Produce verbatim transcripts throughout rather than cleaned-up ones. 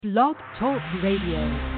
Blog Talk Radio.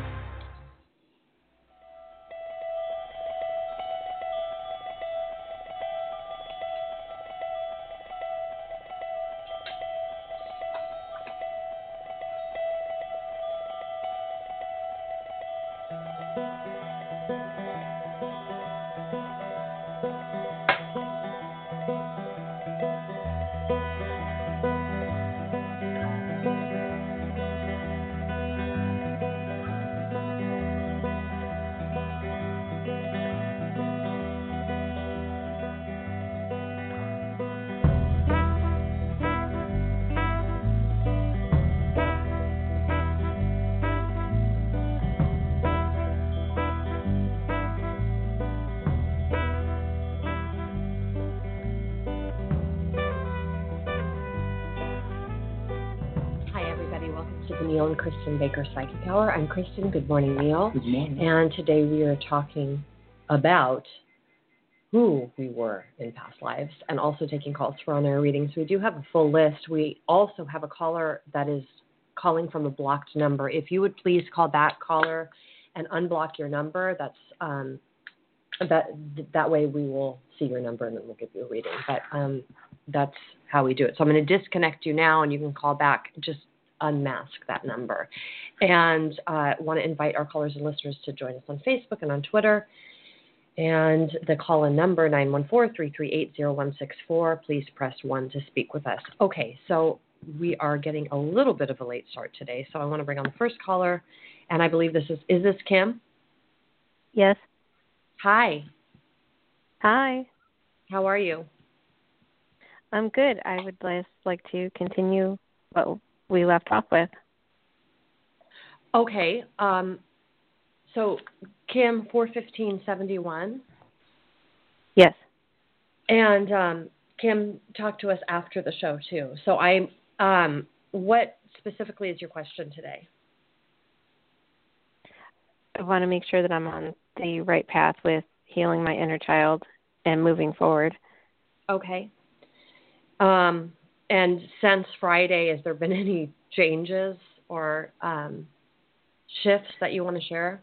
Neil and Kristen Baker Psychic Hour. I'm Kristen. Good morning, Neil. Good morning. And today we are talking about who we were in past lives and also taking calls for on-air readings. We do have a full list. We also have a caller that is calling from a blocked number. If you would please call that caller and unblock your number, that's um, that that way we will see your number and then we'll give you a reading. But um, that's how we do it. So I'm going to disconnect you now and you can call back. Just unmask that number. And I uh, want to invite our callers and listeners to join us on Facebook and on Twitter. And the call-in number, nine one four, three three eight, zero one six four. Please press one to speak with us. Okay, so we are getting a little bit of a late start today, so I want to bring on the first caller. And I believe this is, is this Kim? Yes. Hi. Hi. How are you? I'm good. I would just like to continue what we left off with. Okay. Um, so, Kim, four fifteen seventy-one. Yes. And um, Kim, talk to us after the show, too. So, I, um, what specifically is your question today? I want to make sure that I'm on the right path with healing my inner child and moving forward. Okay. Um, And since Friday, has there been any changes or um, shifts that you want to share?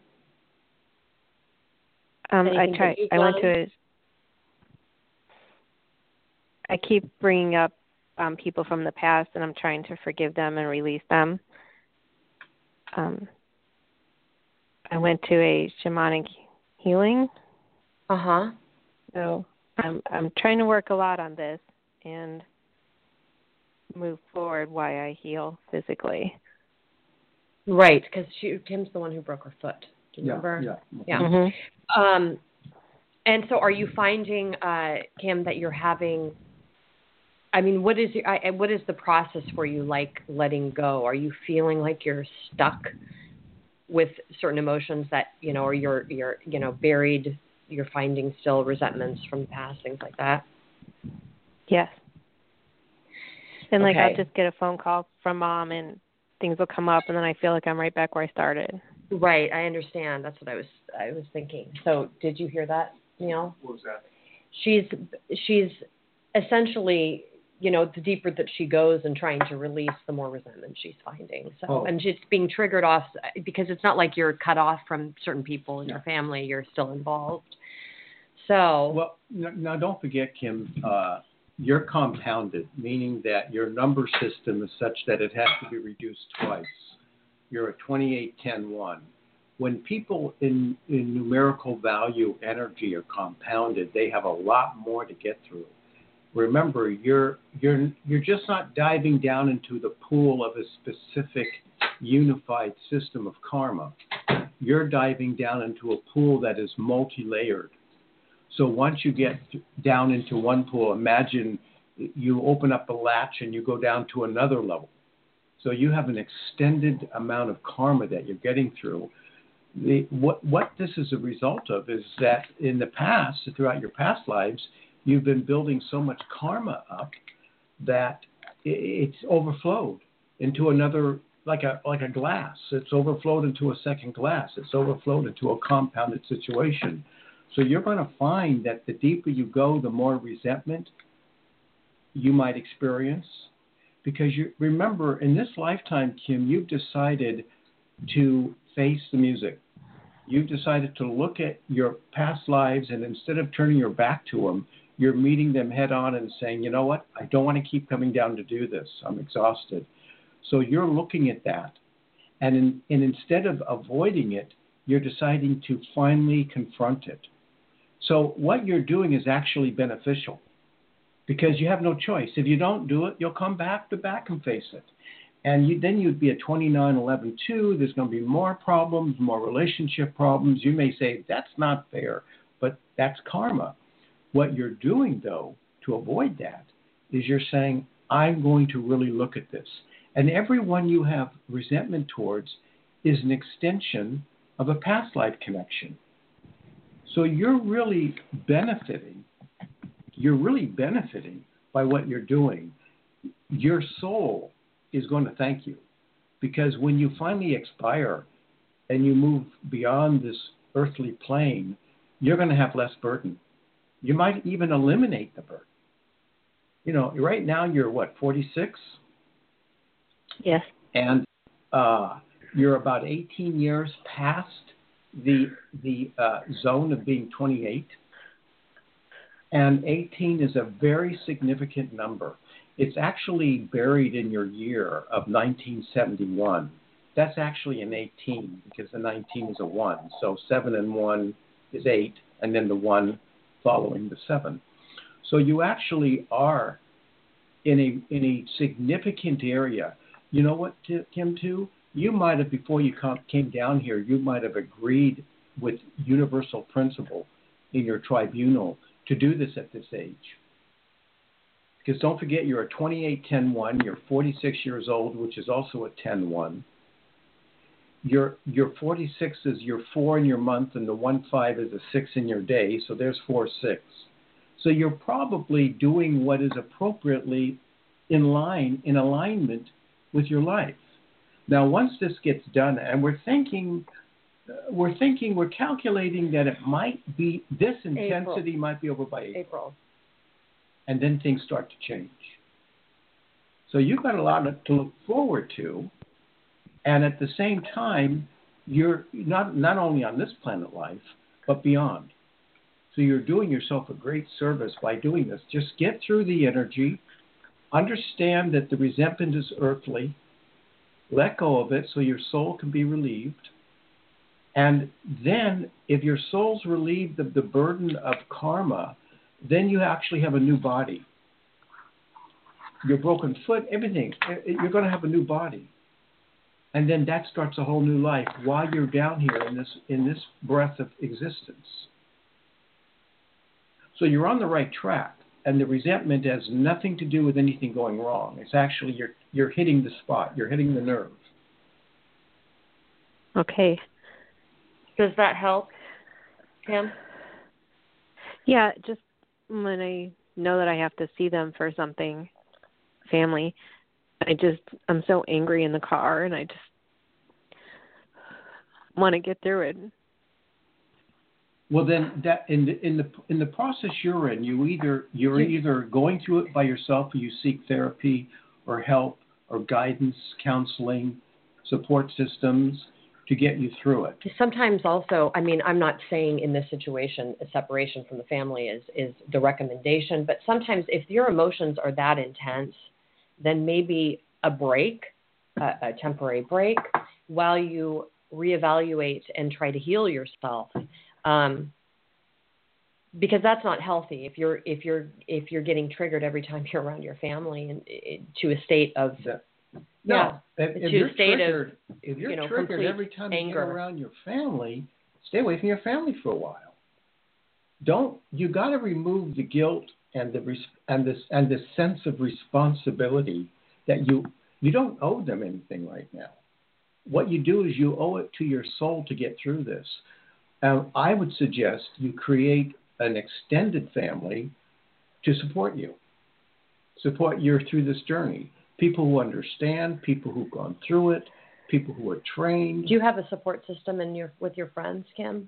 Um, I try. I went to. A, I keep bringing up um, people from the past, and I'm trying to forgive them and release them. Um, I went to a shamanic healing. Uh huh. So I'm I'm trying to work a lot on this and move forward why I heal physically. Right, because Kim's the one who broke her foot. Do you yeah, remember? Yeah. Yeah. Mm-hmm. Um, and so are you finding, uh, Kim, that you're having, I mean, what is your, I, what is the process for you like letting go? Are you feeling like you're stuck with certain emotions that, you know, or you're, you're, you know, buried, you're finding still resentments from the past, things like that? Yes. And, like, okay. I'll just get a phone call from Mom and things will come up and then I feel like I'm right back where I started. Right. I understand. That's what I was I was thinking. So did you hear that, Neil? What was that? She's, she's essentially, you know, the deeper that she goes and trying to release, the more resentment she's finding. So, oh. And she's being triggered off because it's not like you're cut off from certain people in yeah. your family. You're still involved. So. Well, now don't forget, Kim, uh, you're compounded, meaning that your number system is such that it has to be reduced twice. You're a twenty-eight ten one. When people in, in numerical value energy are compounded, they have a lot more to get through. Remember, you're you're you're just not diving down into the pool of a specific unified system of karma. You're diving down into a pool that is multi-layered. So once you get down into one pool, imagine you open up a latch and you go down to another level. So you have an extended amount of karma that you're getting through. The, what, what this is a result of is that in the past, throughout your past lives, you've been building so much karma up that it's overflowed into another, like a like a glass. It's overflowed into a second glass. It's overflowed into a compounded situation. So you're going to find that the deeper you go, the more resentment you might experience. because you remember in this lifetime, Kim, you've decided to face the music. You've decided to look at your past lives, and instead of turning your back to them, you're meeting them head on and saying, you know what, I don't want to keep coming down to do this. I'm exhausted. So you're looking at that. And, in, and instead of avoiding it, you're deciding to finally confront it. So what you're doing is actually beneficial because you have no choice. If you don't do it, you'll come back to back and face it. And you, then you'd be at twenty-nine eleven two. There's going to be more problems, more relationship problems. You may say, that's not fair, but that's karma. What you're doing, though, to avoid that is you're saying, I'm going to really look at this. And everyone you have resentment towards is an extension of a past life connection. So you're really benefiting. You're really benefiting by what you're doing. Your soul is going to thank you, because when you finally expire and you move beyond this earthly plane, you're going to have less burden. You might even eliminate the burden. You know, right now you're what, forty-six? Yes. And uh, you're about eighteen years past the the uh, zone of being twenty-eight. And eighteen is a very significant number. It's actually buried in your year of nineteen seventy-one. That's actually an eighteen because the nineteen is a one. So seven and one is eight, and then the one following the seven. So you actually are in a in a significant area. You know what, Kim, too? You might have, before you came down here, you might have agreed with universal principle in your tribunal to do this at this age. Because don't forget, you're a twenty-eight ten one, you're forty-six years old, which is also a ten one. Your your forty-six is your four in your month, and the one five is a six in your day, so there's four six. So you're probably doing what is appropriately in line, in alignment with your life. Now, once this gets done, and we're thinking, uh, we're thinking, we're calculating that it might be, this intensity April. might be over by April. April. And then things start to change. So you've got a lot to look forward to, and at the same time, you're not not only on this planet life, but beyond. So you're doing yourself a great service by doing this. Just get through the energy, understand that the resentment is earthly, let go of it so your soul can be relieved, and then if your soul's relieved of the burden of karma, then you actually have a new body. Your broken foot, everything, you're going to have a new body. And then that starts a whole new life while you're down here in this in this breath of existence. So you're on the right track, and the resentment has nothing to do with anything going wrong. It's actually you're you're hitting the spot, you're hitting the nerve. Okay. Does that help, Pam? Yeah, just when I know that I have to see them for something, family, I just, I'm so angry in the car, and I just want to get through it. Well, then, that in the in the in the process you're in, you either you're either going through it by yourself, or you seek therapy, or help, or guidance, counseling, support systems to get you through it. Sometimes also, I mean, I'm not saying in this situation a separation from the family is is the recommendation, but sometimes if your emotions are that intense, then maybe a break, a, a temporary break, while you reevaluate and try to heal yourself. Um, because that's not healthy if you're if you're if you're getting triggered every time you're around your family and it, to a state of that, yeah no, if, if to you're a state triggered, of if you're you know, triggered every time anger. you get around your family, stay away from your family for a while. Don't you got to remove the guilt and the and this and this sense of responsibility that you you don't owe them anything right now. What you do is you owe it to your soul to get through this. Um, I would suggest you create an extended family to support you, support you through this journey. People who understand, people who've gone through it, people who are trained. Do you have a support system in your with your friends, Kim?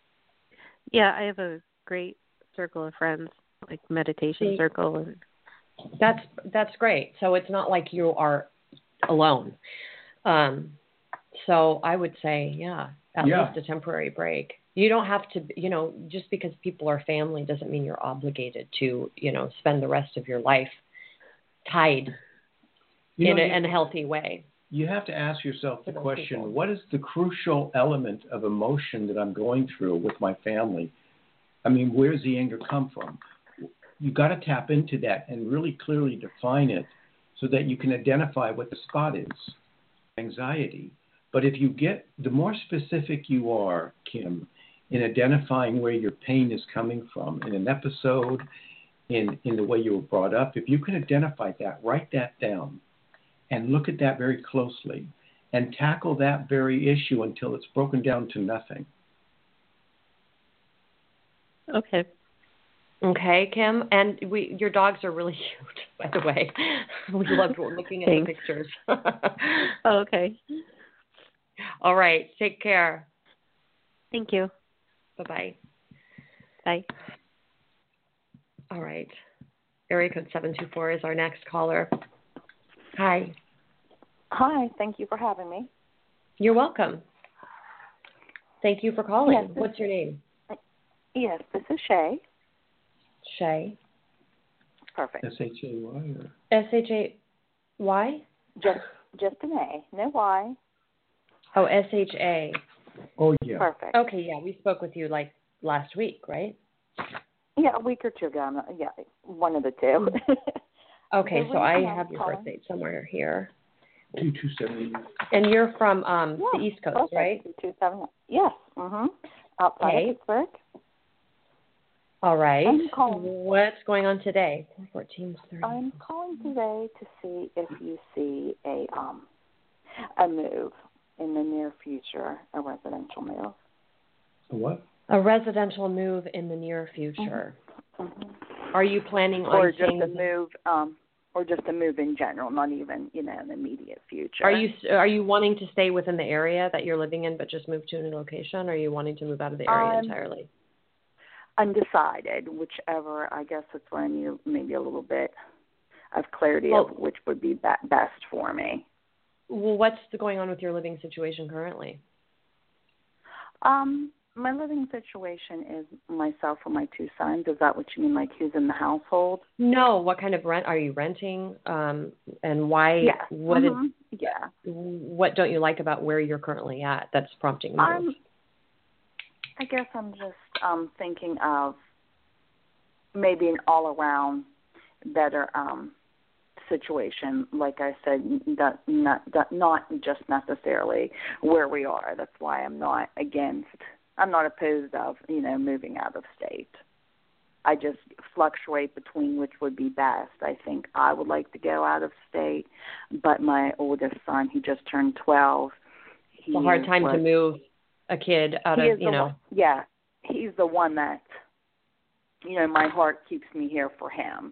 Yeah, I have a great circle of friends, like meditation See, circle, and That's that's great. So it's not like you are alone. Um, so I would say, yeah, at Yeah. least a temporary break. You don't have to, you know, just because people are family doesn't mean you're obligated to, you know, spend the rest of your life tied You in know, a, you, in a healthy way. you have to ask yourself the For those question, people. what is the crucial element of emotion that I'm going through with my family? I mean, where's the anger come from? You got to tap into that and really clearly define it so that you can identify what the spot is. Anxiety. But if you get, the more specific you are, Kim, in identifying where your pain is coming from in an episode, in, in the way you were brought up, if you can identify that, write that down and look at that very closely and tackle that very issue until it's broken down to nothing. Okay. Okay, Kim, and we your dogs are really cute, by the way. We loved looking at Thanks. the pictures. Oh, okay. All right, take care. Thank you. Bye-bye. Bye. All right. Area code seven two four is our next caller. Hi. Hi, thank you for having me. You're welcome. Thank you for calling. Yes, this- What's your name? Yes, this is Shay. Shay. Perfect. S H A Y or? S H A Y? Just just an A, no Y. Oh, S H A. Oh, yeah. Perfect. Okay, yeah, we spoke with you like last week, right? Yeah, a week or two ago. I'm not- Yeah, one of the two. Okay, The so I reason I have was your calling- birth date somewhere here. two two seven. And you're from um, Yeah, the East Coast, perfect. right? two seven. Yes. Mhm. Outside Okay. of Pittsburgh. All right. I'm calling- What's going on today? fourteen thirty. I'm calling today to see if you see a um a move in the near future, a residential move. What? A residential move in the near future. Mhm. Are you planning on Or just staying a with- move, um, or just a move in general, not even, you know, in the immediate future. Are you are you wanting to stay within the area that you're living in, but just move to a new location? Or are you wanting to move out of the area Um, entirely? Undecided, whichever. I guess that's where I need maybe a little bit of clarity Well- of which would be be- best for me. Well, what's going on with your living situation currently? Um, my living situation is myself and my two sons. Is that what you mean, like who's in the household? No. What kind of rent are you renting? Um, and why? Yes. What is- Mhm. Yeah. what don't you like about where you're currently at? That's prompting the move. I'm. I guess I'm just um thinking of maybe an all-around better um situation. Like I said, that not that not just necessarily where we are. That's why I'm not against. I'm not opposed of you know moving out of state. I just fluctuate between which would be best. I think I would like to go out of state, but my oldest son, he just turned twelve. It's a hard time to move a kid out he of, is you the know. One, yeah, he's the one that, you know, my heart keeps me here for him.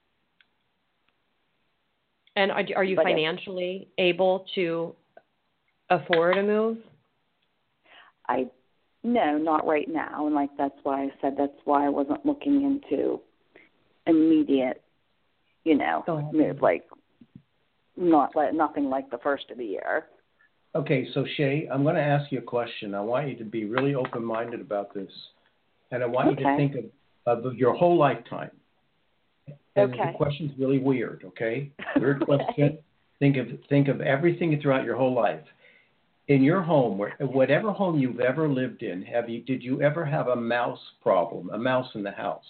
And are, are you But if- financially able to afford a move? I no, not right now, and like that's why I said that's why I wasn't looking into immediate, you know, Go ahead. move like not like nothing like the first of the year. Okay, so Shay, I'm going to ask you a question. I want you to be really open-minded about this, and I want you to Okay. think of, of your whole lifetime. And Okay. the question's really weird, okay? Weird Okay. question. Think of think of everything throughout your whole life. In your home, where, whatever home you've ever lived in, have you did you ever have a mouse problem, a mouse in the house?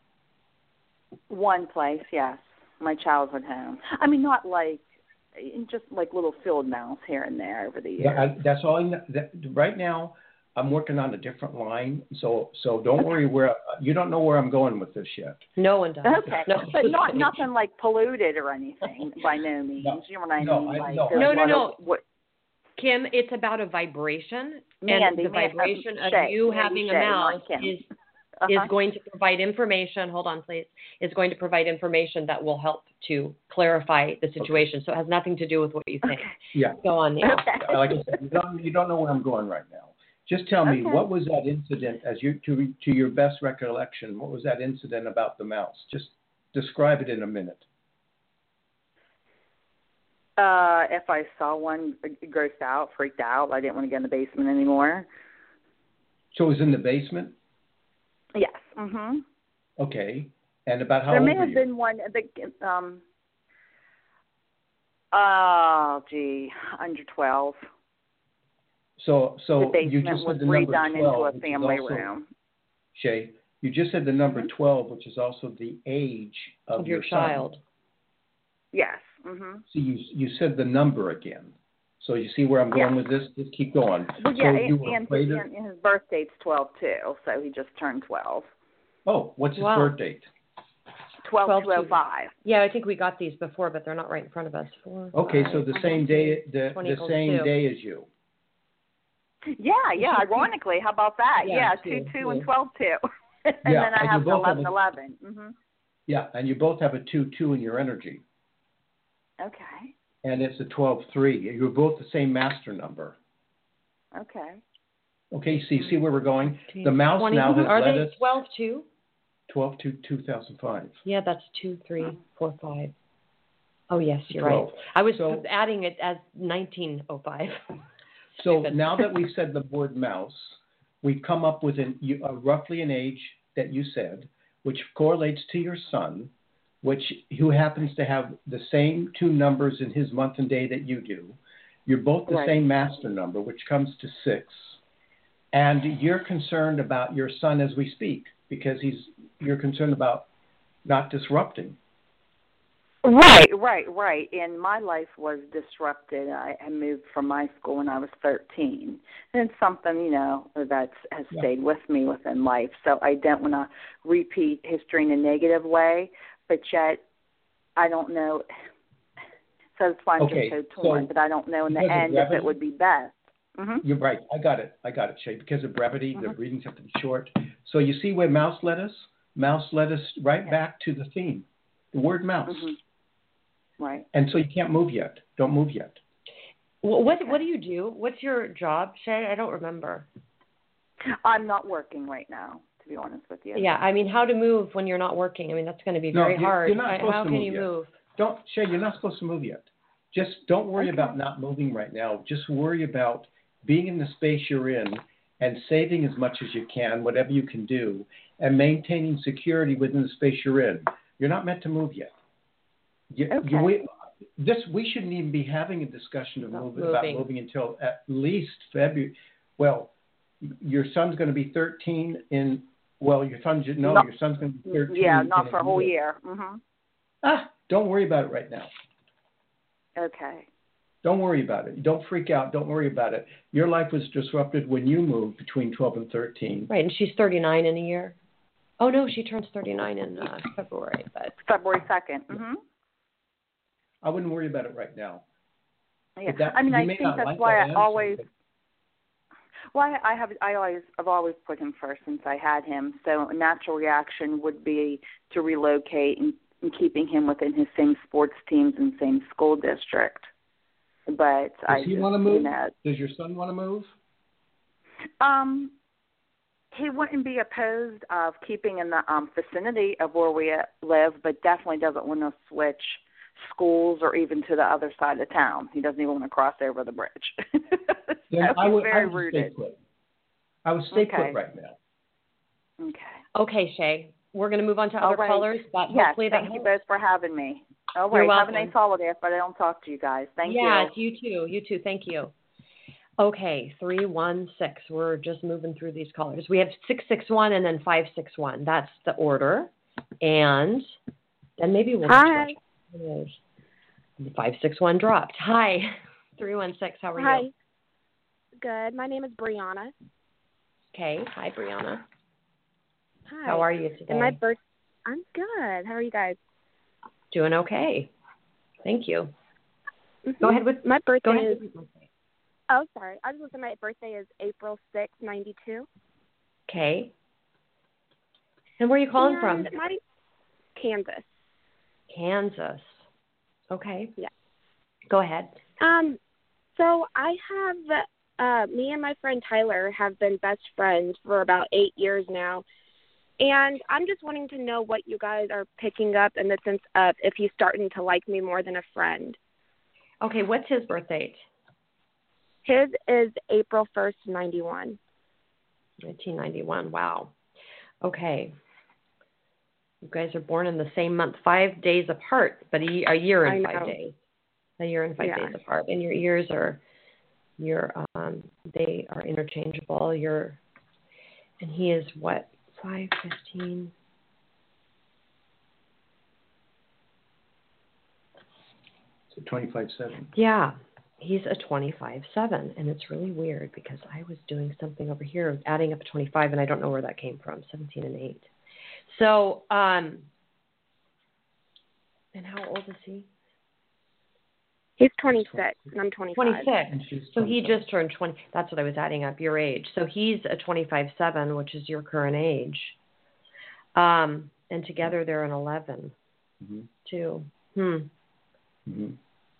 One place, yes, my childhood home. I mean, not like just like little field mouse here and there over the years. Yeah, I, that's all. I, kn- that, right now, I'm working on a different line, so so don't worry. Where you don't know where I'm going with this yet. No one does. Okay, No, but just not kidding. nothing like polluted or anything by no means. No, you know what I no, mean? I- like, no, there's No, a no, lot no. of What, Kim, it's about a vibration, Mandy, and the Man- vibration uh, of Shay, you Mandy having Shay, a not mouse Kim. is uh-huh. is going to provide information. Hold on, please. Is going to provide information that will help to clarify the situation. So it has nothing to do with what you think. Okay. Yeah, Go on, Neil. Okay. like I said, you don't you don't know where I'm going right now. Just tell me, Okay. what was that incident, as you to to your best recollection? What was that incident about the mouse? Just describe it in a minute. Uh, if I saw one, grossed out, freaked out, I didn't want to get in the basement anymore. So it was in the basement? Yes. Mhm. Okay. And about how there old may were have you? been one. The, um. Oh, gee, under twelve. So, so the you basement just was said the number redone twelve, into a family also, room. Shay, you just said the number Mm-hmm. twelve, which is also the age of, Of your, your child. son. Yes. Mhm. So you you said the number again. So you see where I'm going Yeah. with this? Just keep going. Well, yeah, so you and, were and, afraid his, of, and his birth date's twelve too, so he just turned twelve. oh, what's his Wow. birth date? Twelve twelve two oh five. Yeah, I think we got these before, but they're not right in front of us. Four, Okay, so five, the same day, the, twenty the equals same two. day as you. Yeah, yeah. Ironically, how about that? Yeah, Yeah, two, two two two. and twelve two. and Yeah, then I and have you both have eleven a- eleven. Mhm. Yeah, and you both have a two two in your energy, Okay. and it's a twelve three. You're both the same master number. Okay. Okay, so you see where we're going? The mouse twenty, now has are led they us twelve two? twelve to two thousand five. Yeah, that's two, three, four, five. Oh yes, you're twelve. right. I was So- adding it as nineteen oh five. So Stupid. now that we've said the word mouse, we've come up with an, you, uh, roughly an age that you said, which correlates to your son, which who happens to have the same two numbers in his month and day that you do. You're both the Right. same master number, which comes to six. And you're concerned about your son as we speak because he's you're concerned about not disrupting. Right, right, right. And my life was disrupted. I, I moved from my school when I was thirteen. And it's something, you know, that has Yeah. stayed with me within life. So I don't want to repeat history in a negative way, but yet I don't know. So that's why I'm Okay, just so torn, so but I don't know in the because of end if brevity- it would be best. Mm-hmm. You're right. I got it. I got it, Shay. Because of brevity, the Mhm. readings have to be short. So you see where mouse led us? Mouse led us right Yeah. back to the theme, the word mouse. Mm-hmm. Right. And so you can't move yet. Don't move yet. Well, what what do you do? What's your job, Shay? I don't remember. I'm not working right now, to be honest with you. Yeah, I mean, how to move when you're not working? I mean, that's going to be No, very you're- hard. you're not I- supposed how to can move you yet. move? Don't, Shay, you're not supposed to move yet. Just don't worry Okay. about not moving right now. Just worry about being in the space you're in and saving as much as you can, whatever you can do, and maintaining security within the space you're in. You're not meant to move yet. You, Okay. you, we, this we shouldn't even be having a discussion of About moving, about moving. moving until at least February. Well, your son's going to be thirteen in. Well, your son's no, No. your son's going to be thirteen. Yeah, in not for a whole year. Mm-hmm. Ah, don't worry about it right now. Okay. Don't worry about it. Don't freak out. Don't worry about it. Your life was disrupted when you moved between twelve and thirteen. Right, and she's thirty-nine in a year. Oh no, she turns thirty-nine in uh, February. But February second. Mm-hmm. I wouldn't worry about it right now. Yeah. But that- I mean, you I may think not that's like why that I answer, always. but- Well, I have. I always. I've always put him first since I had him. So a natural reaction would be to relocate and, and keeping him within his same sports teams and same school district. But Does I he just, want to move? You know, Does your son want to move? um, he wouldn't be opposed of keeping in the um, vicinity of where we live, but definitely doesn't want to switch schools or even to the other side of town. He doesn't even want to cross over the bridge. Then so I he's would, very I would rooted. stay put. I would stay Okay. put right now. Okay. okay, Shay, we're going to move on to All other right. callers. But Yes, hopefully that thank you helps. both for having me. All You're right, have a welcome. nice holiday if I don't talk to you guys. Thank yeah, you. you too. You too. Thank you. Okay, three one six. We're just moving through these callers. We have six six one and then five six one. That's the order, and then maybe we'll. Hi. Five six one dropped. Hi, three one six. How are Hi. you? Good. My name is Brianna. Okay. Hi, Brianna. Hi. How are you today? And my birth. I'm good. How are you guys? Doing okay. Thank you. Mhm. Go ahead with My birthday Go ahead. is. Oh, sorry. I was going to say my birthday is April sixth, ninety-two. Okay. And where are you calling and from? My Kansas. Kansas. Okay. Yeah. Go ahead. Um. So I have. Uh, me and my friend Tyler have been best friends for about eight years now. And I'm just wanting to know what you guys are picking up in the sense of if he's starting to like me more than a friend. Okay, what's his birth date? His is April first, ninety-one. nineteen ninety-one. Wow. Okay. You guys are born in the same month, five days apart, but a, a year and I five know. days. A year and five Yeah. days apart. And your years are, your um, they are interchangeable. You're, and he is what, five, fifteen? So twenty-five seven. Yeah. He's a twenty-five seven, and it's really weird because I was doing something over here, adding up a twenty-five, and I don't know where that came from, seventeen and eight. So, um, and how old is he? He's twenty-six, and I'm twenty-five. twenty-six. So he just turned twenty. That's what I was adding up, your age. So he's a twenty-five seven, which is your current age. Um, and together they're an eleven, mm-hmm. too. Hmm. Mm-hmm.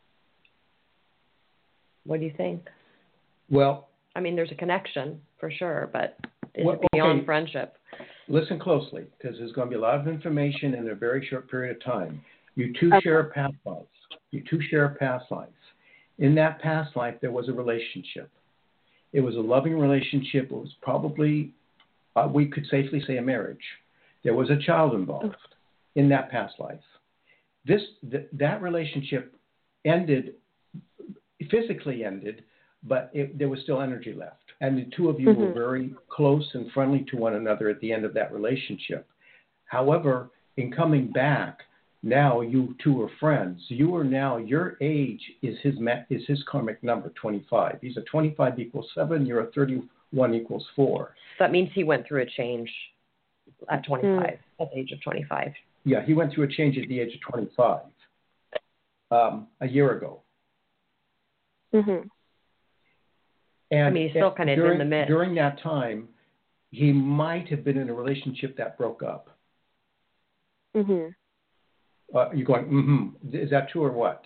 What do you think? Well, I mean, there's a connection for sure, but is well, it beyond okay. friendship? Listen closely, because there's going to be a lot of information in a very short period of time. You two Okay. share a past life. You two share a past life. In that past life, there was a relationship. It was a loving relationship. It was probably, uh, we could safely say, a marriage. There was a child involved in that past life. This th- that relationship ended, physically ended, but it, there was still energy left. And the two of you Mm-hmm. were very close and friendly to one another at the end of that relationship. However, in coming back, now you two are friends. You are now, your age is his ma- is his karmic number, twenty-five. He's a twenty-five equals seven. You're a thirty-one equals four. So that means he went through a change at twenty-five, mm. at the age of twenty-five. Yeah, he went through a change at the age of twenty-five, um, a year ago. Mm-hmm. And I mean, he's still kind of during, in the midst. During that time, he might have been in a relationship that broke up. Mm-hmm. Uh, you're going, mm-hmm. Is that true or what?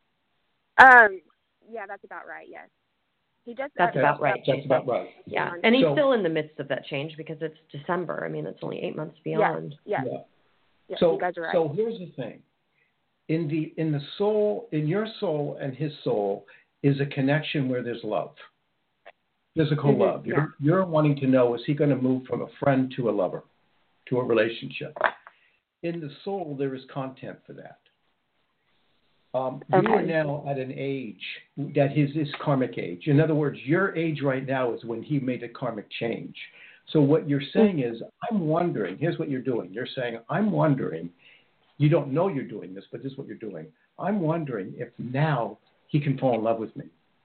Um, yeah, that's about right, yes. He just That's uh, about right. That's about right. Yeah, and he's so, still in the midst of that change because it's December. I mean, it's only eight months beyond. Yeah, yeah. yeah. yeah so, you guys are right. So here's the thing. In the in the soul, in your soul and his soul, is a connection where there's love. Physical mm-hmm. love. You're, yeah. you're wanting to know, is he going to move from a friend to a lover, to a relationship? In the soul, there is content for that. Um, okay. You are now at an age that is his karmic age. In other words, your age right now is when he made a karmic change. So what you're saying mm-hmm. is, I'm wondering, here's what you're doing. You're saying, I'm wondering, you don't know you're doing this, but this is what you're doing. I'm wondering if now he can fall in love with me.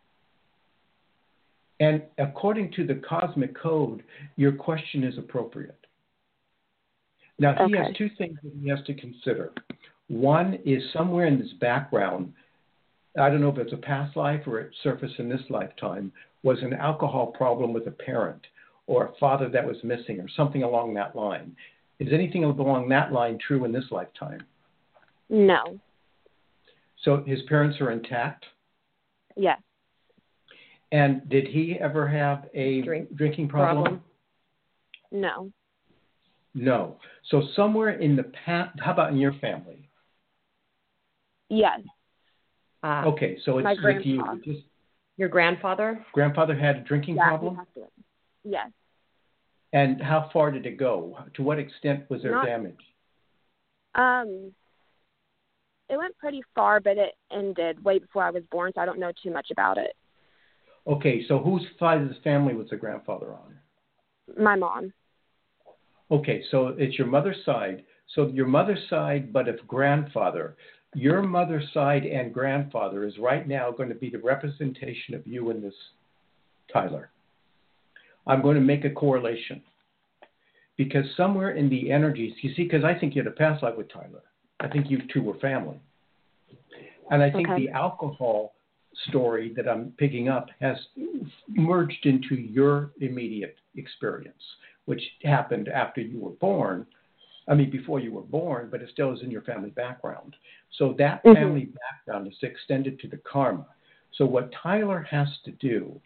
And according to the cosmic code, your question is appropriate. Now, he okay. has two things that he has to consider. One is somewhere in this background, I don't know if it's a past life or it surfaced in this lifetime, was an alcohol problem with a parent or a father that was missing or something along that line. Is anything along that line true in this lifetime? No. So his parents are intact? Yes. And did he ever have a Drink drinking problem? problem? No. No. So somewhere in the past, how about in your family? Yes. Uh, okay, so it's my with you. grandpa. Just, your grandfather? Grandfather had a drinking yeah, problem? He has to. Yes. And how far did it go? To what extent was there Not, damage? Um, it went pretty far, but it ended way before I was born, so I don't know too much about it. Okay, so whose side of the family was the grandfather on? My mom. Okay, so it's your mother's side. So your mother's side, but if grandfather, your mother's side and grandfather is right now going to be the representation of you in this, Tyler. I'm going to make a correlation. Because somewhere in the energies, you see, because I think you had a past life with Tyler. I think you two were family. And I think okay. the alcohol story that I'm picking up has merged into your immediate experience, which happened after you were born. I mean, before you were born, but it still is in your family background. So that mm-hmm. family background is extended to the karma. So what Tyler has to do,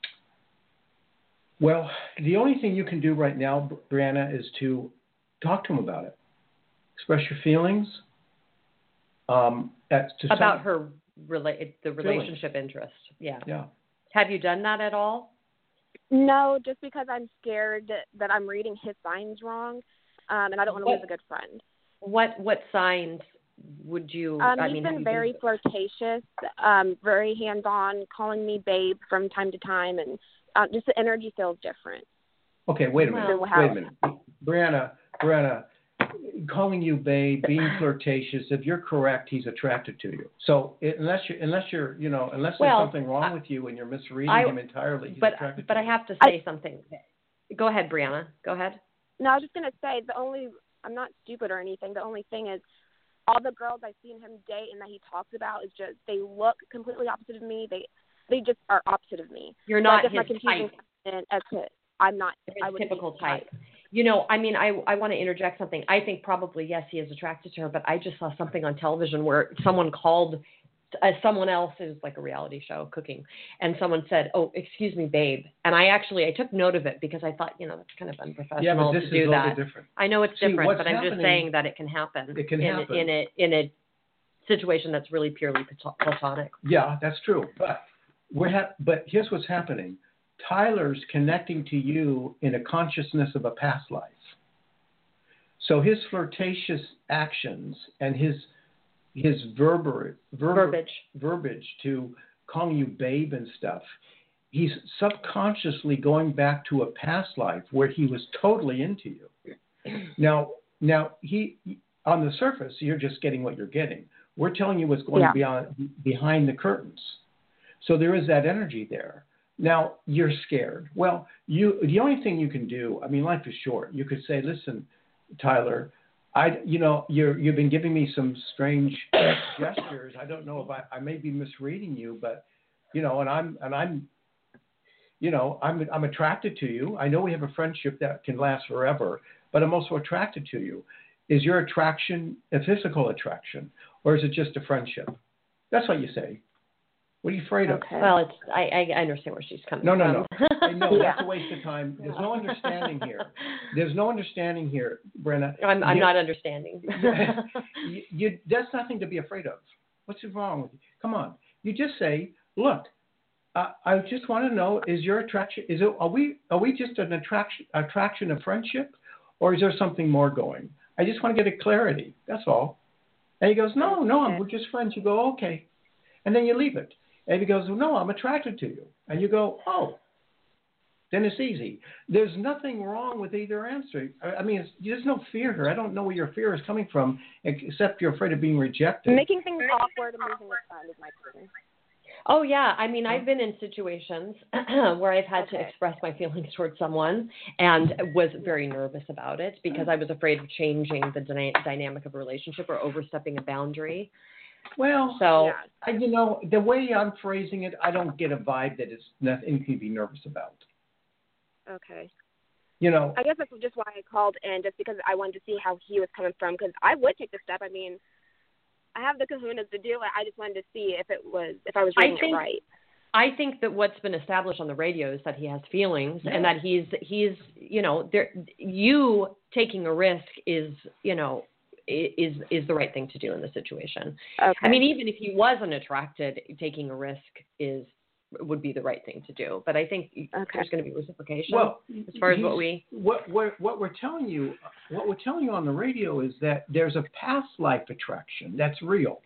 well, the only thing you can do right now, Brianna, is to talk to him about it. Express your feelings. Um, at, to about some, her relate the relationship interest. Yeah. Yeah. Have you done that at all? No, just because I'm scared that I'm reading his signs wrong, um, and I don't want to What- lose a good friend. What what signs would you? Um, I he's mean, have been you very been- flirtatious, um, very hands-on, calling me babe from time to time, and uh, just the energy feels different. Okay, wait a minute. Well- wait a minute. Brianna, Brianna, calling you babe, being flirtatious, if you're correct, he's attracted to you. So it, unless you're, unless you're, you know, unless there's Well, something wrong I- with you and you're misreading I- him entirely, he's But attracted but to I you. have to say something. Go ahead, Brianna. Go ahead. No, I was just going to say, the only, I'm not stupid or anything, the only thing is, all the girls I've seen him date and that he talks about is just, they look completely opposite of me. They they just are opposite of me. You're So I not guess his my confusion type. comes in as to, I'm not, His I would typical type. You know, I mean, I I want to interject something. I think probably yes, he is attracted to her, but I just saw something on television where someone called uh, someone else. It was like a reality show, cooking, and someone said, "Oh, excuse me, babe." And I actually I took note of it because I thought, you know, that's kind of unprofessional Yeah, but this to is do a little that. bit different. I know it's See, different, what's but I'm just happening- saying that it can happen. It can in, happen. in a in a situation that's really purely platonic. Yeah, that's true. But we're ha- but here's what's happening. Tyler's connecting to you in a consciousness of a past life. So his flirtatious actions and his his verber, verber, Verbiage. verbiage to calling you babe and stuff, he's subconsciously going back to a past life where he was totally into you. Now, now he on the surface, you're just getting what you're getting. We're telling you what's going Yeah. beyond behind the curtains. So there is that energy there. Now you're scared. Well, you the only thing you can do, I mean, life is short. You could say, listen, Tyler, I, you know, you're, you've been giving me some strange gestures. I don't know if I, I may be misreading you, but, you know, and I'm, and I'm, you know, I'm, I'm attracted to you. I know we have a friendship that can last forever, but I'm also attracted to you. Is your attraction a physical attraction, or is it just a friendship? That's what you say. What are you afraid of? Okay. Well, it's I, I understand where she's coming No, from. no, no. I know Yeah. that's a waste of time. There's no understanding here. There's no understanding here, Brenna. I'm, I'm You- not understanding. you, you, there's nothing to be afraid of. What's wrong with you? Come on. You just say, look, I, I just want to know: is your attraction? Is it? Are we? Are we just an attraction? Attraction of friendship, or is there something more going? I just want to get a clarity. That's all. And he goes, no, no, we're just friends. You go, okay, and then you leave it. And he goes, well, no, I'm attracted to you. And you go, oh. Then it's easy. There's nothing wrong with either answer. I, I mean, it's, there's no fear here. I don't know where your fear is coming from, except you're afraid of being rejected. Making things awkward and losing a friend is my thing. Oh yeah, I mean, I've been in situations where I've had to Okay. express my feelings towards someone and was very nervous about it because I was afraid of changing the dyna- dynamic of a relationship or overstepping a boundary. Well, So Yeah. I, you know, the way I'm phrasing it, I don't get a vibe that it's nothing to be nervous about. Okay. You know, I guess that's just why I called in, just because I wanted to see how he was coming from, because I would take the step. I mean, I have the kahunas to do it. I just wanted to see if it was, if I was I reading think- it right. I think that what's been established on the radio is that he has feelings Yeah. and that he's he's you know there you taking a risk is you know i- is is the right thing to do in the situation. Okay. I mean, even if he wasn't attracted, taking a risk is would be the right thing to do. But I think there's going to be reciprocation well, as far as what he's- we. what what what we're telling you, what we're telling you on the radio is that there's a past life attraction that's real.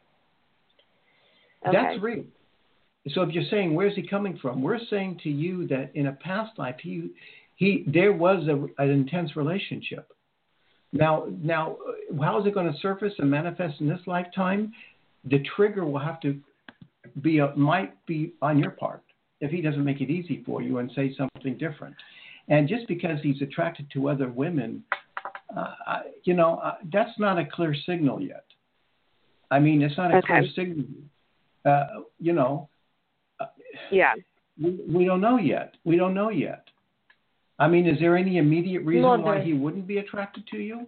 Okay. That's real. So if you're saying where's he coming from, we're saying to you that in a past life he he there was a, an intense relationship. Now now how is it going to surface and manifest in this lifetime? The trigger will have to be a, might be on your part if he doesn't make it easy for you and say something different. And just because he's attracted to other women, uh, I- you know, uh, that's not a clear signal yet. I mean, it's not a Okay. clear signal. Uh, you know, uh, Yeah. we, we don't know yet. We don't know yet. I mean, is there any immediate reason Well, why there- he wouldn't be attracted to you?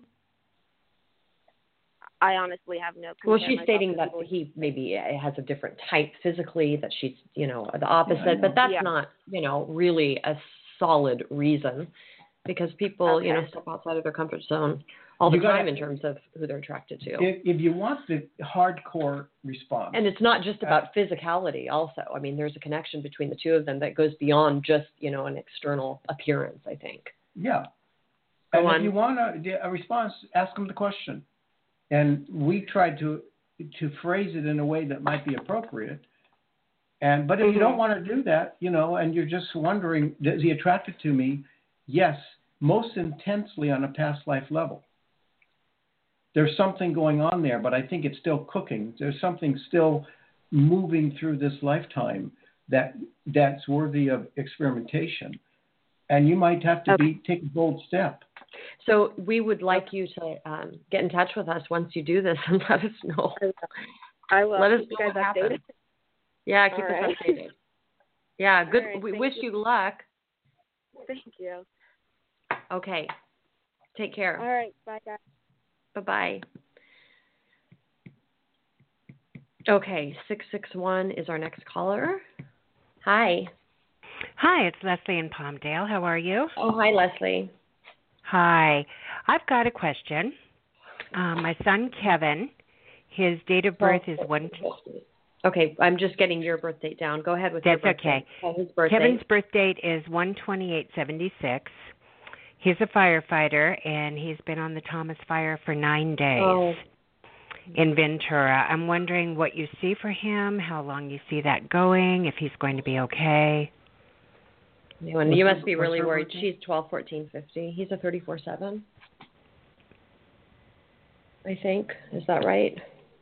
I honestly have no. Well, compare she's myself stating to that people. he maybe has a different type physically, that she's, you know, the opposite, Yeah, I know. but that's Yeah. not, you know, really a solid reason because people, you know, Okay. step outside of their comfort zone. all the You gotta- time in terms of who they're attracted to. If, if you want the hardcore response, And it's not just about physicality also. I mean, there's a connection between the two of them that goes beyond just, you know, an external appearance, I think. yeah. Go And on. if you want a, a response, ask them the question. And we tried to to phrase it in a way that might be appropriate. And but if Mm-hmm. you don't want to do that, you know, and you're just wondering, is he attracted to me? Yes, most intensely on a past life level. There's something going on there, but I think it's still cooking. There's something still moving through this lifetime that that's worthy of experimentation. And you might have to Okay. be take a bold step. So we would like you to um, get in touch with us once you do this and let us know. I will. Let us keep know you guys what happens. updated. Yeah, keep All us right. updated. Yeah, good. All right, we thank wish you. you luck. Thank you. Okay. Take care. All right. Bye, guys. Bye-bye. Okay, six six one is our next caller. Hi. Hi, it's Leslie in Palmdale. How are you? Oh, hi, Leslie. Hi. I've got a question. Um, my son, Kevin, his date of birth is one. Okay, I'm just getting your birth date down. Go ahead with That's your birthday. okay. His birthday. Kevin's birth date is one twenty-eight seventy-six. He's a firefighter, and he's been on the Thomas Fire for nine days Oh. in Ventura. I'm wondering what you see for him, how long you see that going, if he's going to be okay. You, and you What's must her- be what's really her worried. birthday? She's twelve fourteen fifty. He's a thirty-four seven. I think. Is that right?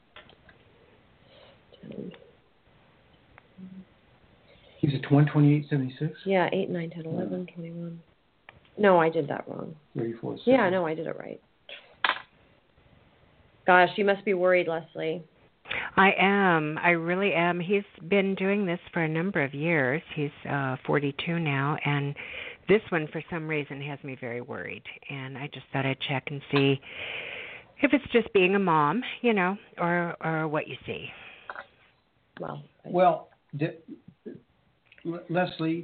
He's a one twenty-eight seventy-six? Yeah, eight, nine, ten, eleven, twenty-one. No, I did that wrong. thirty-four Yeah, no, I did it right. Gosh, you must be worried, Leslie. I am. I really am. He's been doing this for a number of years. He's uh, forty-two now, and this one, for some reason, has me very worried. And I just thought I'd check and see if it's just being a mom, you know, or or what you see. Well, I- Well, the, Le- Leslie,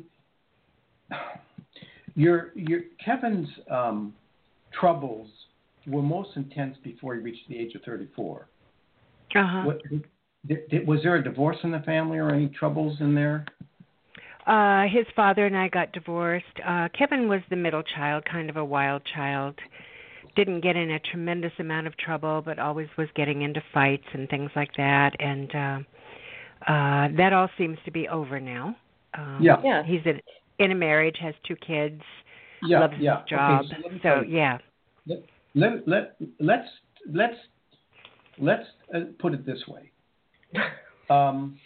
your your Kevin's um, troubles were most intense before he reached the age of thirty-four. Uh-huh. What, did, did, was there a divorce in the family or any troubles in there? Uh, his father and I got divorced. Uh, Kevin was the middle child, kind of a wild child. Didn't get in a tremendous amount of trouble, but always was getting into fights and things like that. And uh, uh, that all seems to be over now. Um, Yeah. Yeah. He's in, in a marriage, has two kids, Yeah, loves yeah. his job. Okay, so let me so tell you. yeah. Let, let, let's let's let's uh, put it this way. Um,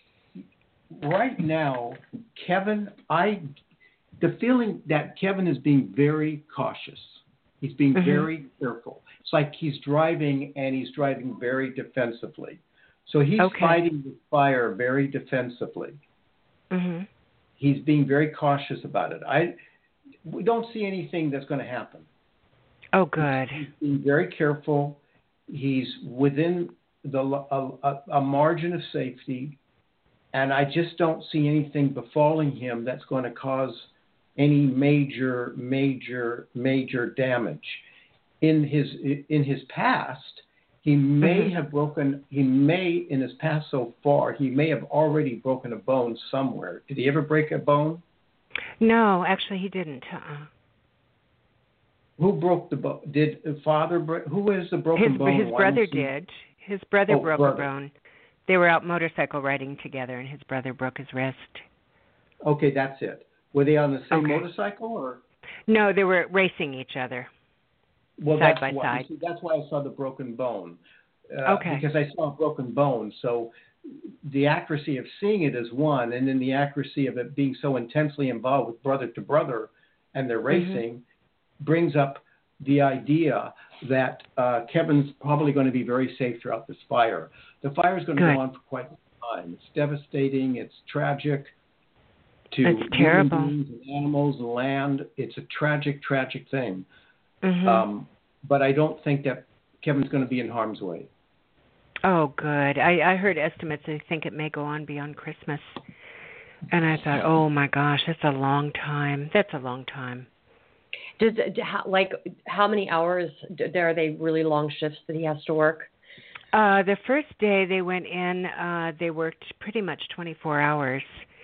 right now, Kevin, I the feeling that Kevin is being very cautious. He's being Mhm. very careful. It's like he's driving and he's driving very defensively. So he's Okay. fighting the fire very defensively. Mhm. He's being very cautious about it. I we don't see anything that's going to happen. Oh, good. He's being very careful. He's within the a, a, a margin of safety, and I just don't see anything befalling him that's going to cause any major, major, major damage. In his in his past, he may Mhm. have broken. He may, in his past so far, he may have already broken a bone somewhere. Did he ever break a bone? No, actually, he didn't. Uh-uh. Who broke the bone? Did the father break? Who is the broken His bone? his Why brother don't you- did. His brother Oh, broke brother. a bone. They were out motorcycle riding together, and his brother broke his wrist. Okay, that's it. Were they on the same Okay. motorcycle or? No, they were racing each other. Well, Side that's by why. side. See, that's why I saw the broken bone. Uh, Okay. Because I saw a broken bone, so the accuracy of seeing it is one, and then the accuracy of it being so intensely involved with brother to brother, and they're racing, brings up the idea that uh, Kevin's probably going to be very safe throughout this fire. The fire is going to Good. go on for quite some time. It's devastating. It's tragic to It's human terrible. beings and animals and land. It's a tragic, tragic thing. Mhm. Um, but I don't think that Kevin's going to be in harm's way. Oh, good. I, I heard estimates. I think it may go on beyond Christmas. And I thought, oh my gosh, that's a long time. That's a long time. Does how, like how many hours? Are they really long shifts that he has to work? Uh, the first day they went in, uh, they worked pretty much twenty-four hours.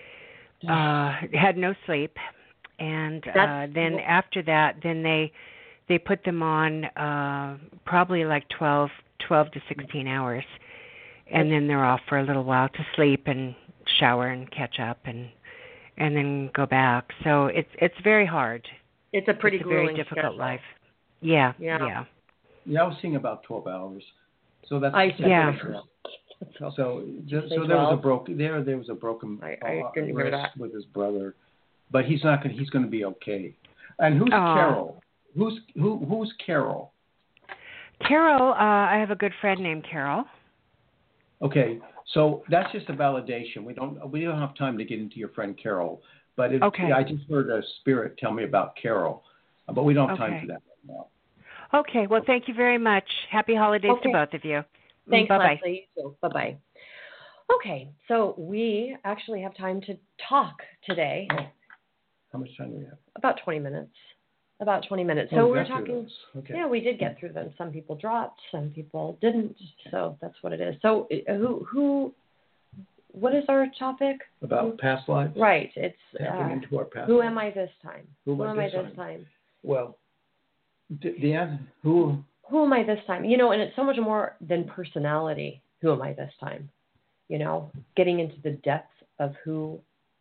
Uh, had no sleep, and uh, then cool. after that, then they they put them on uh, probably like twelve, twelve to sixteen hours, and then they're off for a little while to sleep and shower and catch up and and then go back. So it's it's very hard. It's a pretty it's a very difficult schedule. life. Yeah, yeah, yeah. Yeah, I was seeing about twelve hours. So that's I yeah. So, so, so there was a broken there. There was a broken I, I uh, didn't hear wrist that. with his brother, but he's not going. He's going to be okay. And who's Aww. Carol? Who's who? Who's Carol? Carol, uh, I have a good friend named Carol. Okay, so that's just a validation. We don't we don't have time to get into your friend Carol, but if, okay. I just heard a spirit tell me about Carol, but we don't have okay. time for that right now. Okay, well, thank you very much. Happy holidays okay. to both of you. Thanks, Bye-bye. Leslie. Bye-bye. Okay, so we actually have time to talk today. Oh. How much time do we have? About twenty minutes. About twenty minutes. Oh, so we we're got through talking. those. Okay. Yeah, we did get through them. Some people dropped, some people didn't. So that's what it is. So uh, who who? What is our topic? About past lives. Right. It's tapping uh, into our past. Who lives. am I this time? Who, who am I this this time? time? Well, D- Dan, who? Who am I this time? You know, and it's so much more than personality. Who am I this time? You know, getting into the depth of who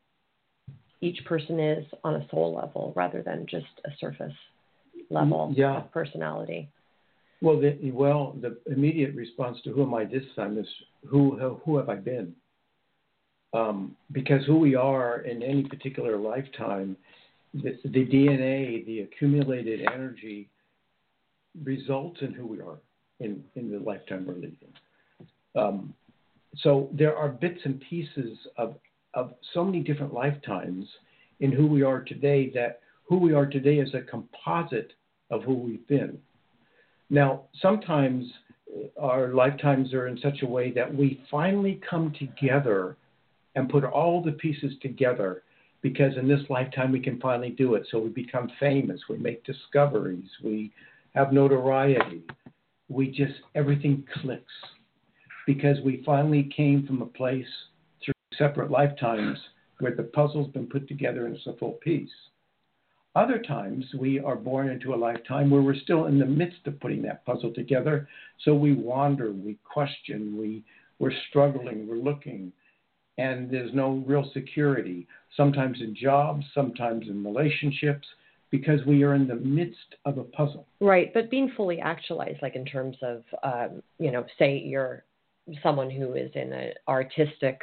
each person is on a soul level rather than just a surface level yeah. of personality. Well, the, well, the immediate response to who am I this time is who who, who have I been? Um, because who we are in any particular lifetime, the, the D N A, the accumulated energy, results in who we are in, in the lifetime we're leading. Um, so there are bits and pieces of of so many different lifetimes in who we are today that who we are today is a composite of who we've been. Now, sometimes our lifetimes are in such a way that we finally come together and put all the pieces together because in this lifetime we can finally do it. So we become famous, we make discoveries, we have notoriety, we just, everything clicks because we finally came from a place through separate lifetimes where the puzzle's been put together and it's a full piece. Other times we are born into a lifetime where we're still in the midst of putting that puzzle together. So we wander, we question, we, we're struggling, we're looking, and there's no real security, sometimes in jobs, sometimes in relationships, because we are in the midst of a puzzle. Right, but being fully actualized, like in terms of, um, you know, say you're someone who is in an artistic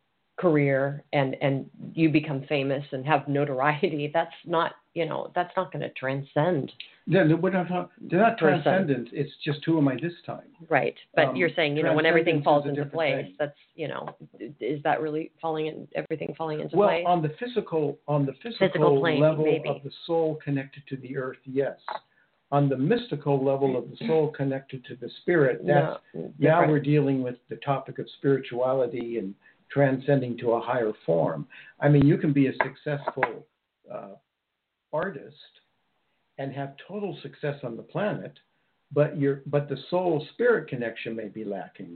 career and, and you become famous and have notoriety, that's not, you know, that's not going to transcend. Yeah, we're not, they're not person. transcendent. It's just who am I this time? Right. But Um, you're saying, you know, when everything falls transcendence is a into different place, thing. that's, you know, is that really falling in, everything falling into Well, place? on the physical, on the physical, Physical plane, level maybe. of the soul connected to the earth, yes. On the mystical level of the soul connected to the spirit, that's No, now different. we're dealing with the topic of spirituality and transcending to a higher form. I mean, you can be a successful uh, artist and have total success on the planet, but your but the soul spirit connection may be lacking.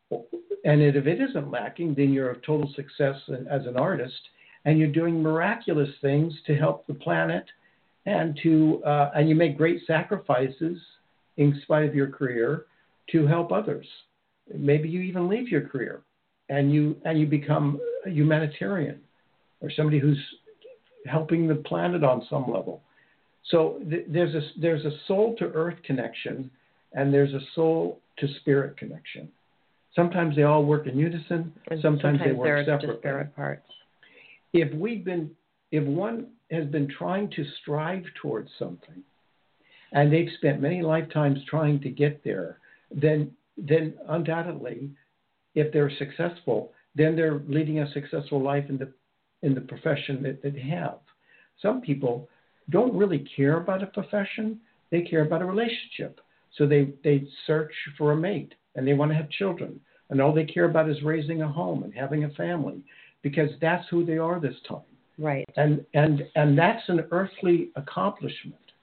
And if it isn't lacking, then you're of total success as an artist, and you're doing miraculous things to help the planet, and to uh, and you make great sacrifices in spite of your career to help others. Maybe you even leave your career, and you and you become a humanitarian or somebody who's helping the planet on some level. So th- there's a there's a soul to earth connection, and there's a soul to spirit connection. Sometimes they all work in unison. And Sometimes, sometimes they work they're separately. disparate parts. If we've been, if one has been trying to strive towards something, and they've spent many lifetimes trying to get there, then then undoubtedly, if they're successful, then they're leading a successful life in the in the profession that, that they have. Some people don't really care about a profession; they care about a relationship. So they they search for a mate, and they want to have children, and all they care about is raising a home and having a family, because that's who they are this time. Right. And and and that's an earthly accomplishment.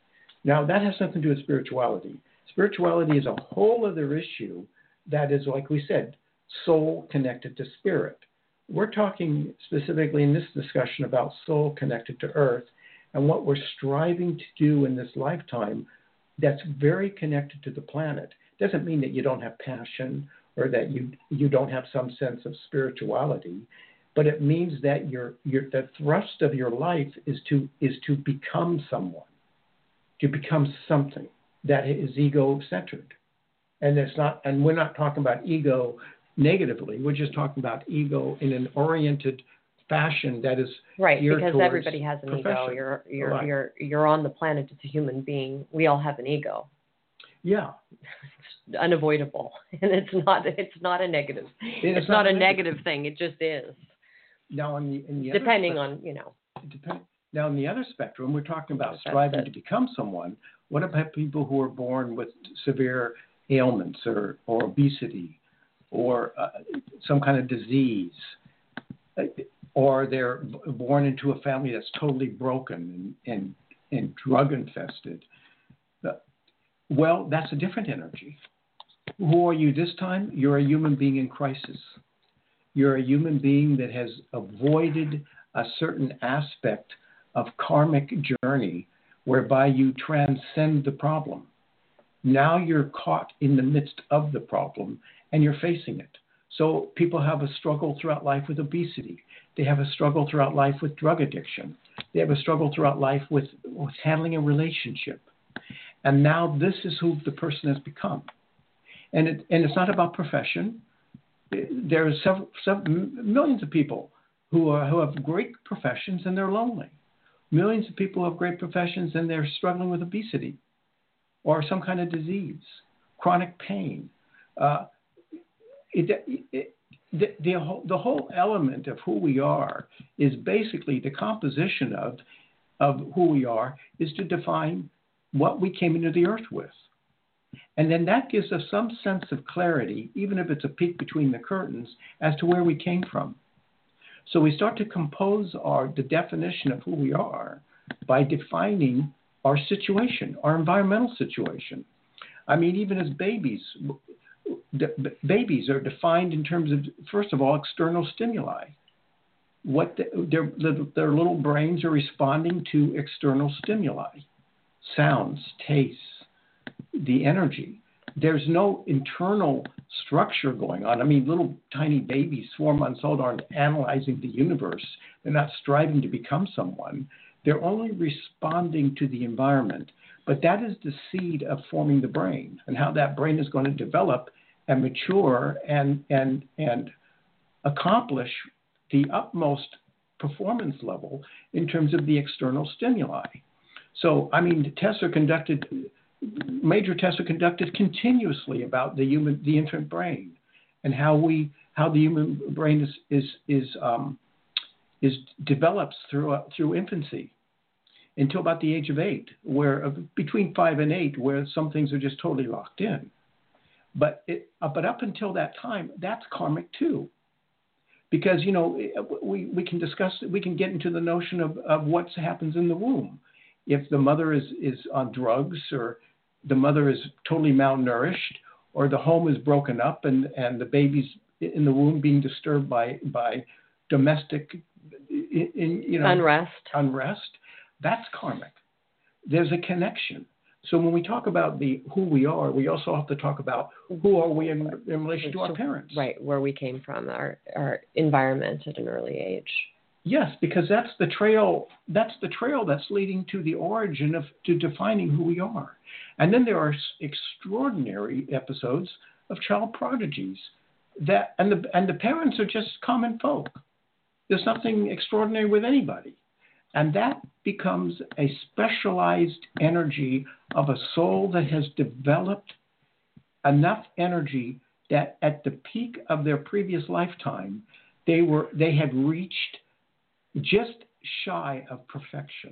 Now, that has nothing to do with spirituality. Spirituality is a whole other issue that is, like we said, soul connected to spirit. We're talking specifically in this discussion about soul connected to earth and what we're striving to do in this lifetime that's very connected to the planet. Doesn't mean that you don't have passion or that you you don't have some sense of spirituality, but it means that your your the thrust of your life is to is to become someone, to become something that is ego-centered. And it's not, and we're not talking about ego negatively. We're just talking about ego in an oriented fashion that is right, geared because towards everybody has an profession. ego. You're you're Right. you're you're on the planet as a human being. We all have an ego. Yeah. It's unavoidable, and it's not it's not a negative. It's, It's not, not a a negative thing. It just is. Now, in the, in the Depending other, on you know. depend, now, in the other spectrum, we're talking about That's striving it. to become someone. What about people who are born with severe ailments or, or obesity or uh, some kind of disease? Or they're b- born into a family that's totally broken and, and, and drug infested. Uh, well, that's a different energy. Who are you this time? You're a human being in crisis. You're a human being that has avoided a certain aspect of karmic journey whereby you transcend the problem. Now you're caught in the midst of the problem and you're facing it. So people have a struggle throughout life with obesity. They have a struggle throughout life with drug addiction. They have a struggle throughout life with, with handling a relationship. And now this is who the person has become. And it, and it's not about profession. There are several, several, millions of people who, are, who have great professions and they're lonely. Millions of people who have great professions and they're struggling with obesity or some kind of disease, chronic pain. Uh, it, it, the, the, whole, the whole element of who we are is basically the composition of, of who we are is to define what we came into the earth with. And then that gives us some sense of clarity, even if it's a peek between the curtains, as to where we came from. So we start to compose our the definition of who we are by defining our situation, our environmental situation. I mean, even as babies, the, babies are defined in terms of, first of all, external stimuli. What the, their, their little brains are responding to external stimuli, sounds, tastes, the energy. There's no internal structure going on. I mean, little tiny babies, four months old, aren't analyzing the universe. They're not striving to become someone. They're only responding to the environment. But that is the seed of forming the brain and how that brain is going to develop and mature and and and accomplish the utmost performance level in terms of the external stimuli. So, I mean, tests are conducted. Major tests are conducted continuously about the human, the infant brain, and how we, how the human brain is is is um, is develops through uh, through infancy until about the age of eight, where uh, between five and eight, where some things are just totally locked in. But it, uh, but up until that time, that's karmic too, because you know we we can discuss, we can get into the notion of of what happens in the womb. If the mother is, is on drugs, or the mother is totally malnourished, or the home is broken up and, and the baby's in the womb being disturbed by, by domestic in, in, you know, unrest. unrest, that's karmic. There's a connection. So when we talk about the who we are, we also have to talk about who are we in, in relation to our parents. Right, where we came from, our, our environment at an early age. Yes, because that's the trail. That's the trail that's leading to the origin of to defining who we are. And then there are extraordinary episodes of child prodigies that, and the and the parents are just common folk. There's nothing extraordinary with anybody, and that becomes a specialized energy of a soul that has developed enough energy that at the peak of their previous lifetime, they were they had reached just shy of perfection.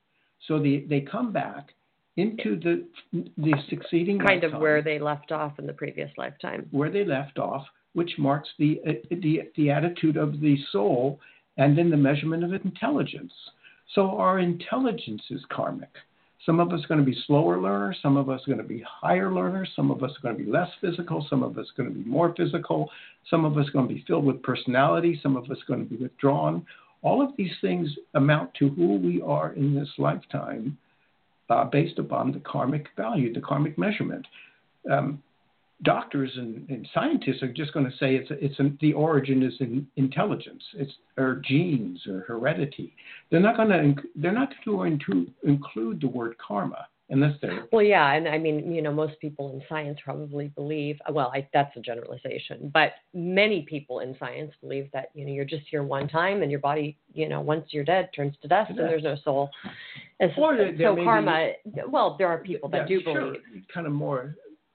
So they, they come back into the the succeeding kind lifetime, of where they left off in the previous lifetime. Where they left off, which marks the uh, the the attitude of the soul and then the measurement of intelligence. So our intelligence is karmic. Some of us are going to be slower learners. Some of us are going to be higher learners. Some of us are going to be less physical. Some of us are going to be more physical. Some of us are going to be filled with personality. Some of us are going to be withdrawn. All of these things amount to who we are in this lifetime uh, based upon the karmic value, the karmic measurement. Um, doctors and, and scientists are just going to say it's a, it's a, the origin is in intelligence, it's or genes or heredity. They're not going to they're not going to include the word karma unless they're well, yeah, and I mean, you know, most people in science probably believe. Well, I, that's a generalization, but many people in science believe that you know you're just here one time, and your body, you know, once you're dead, turns to dust, and there's no soul. And so, or there, there so karma. Be, well, there are people that yeah, do sure, believe. Kind of more.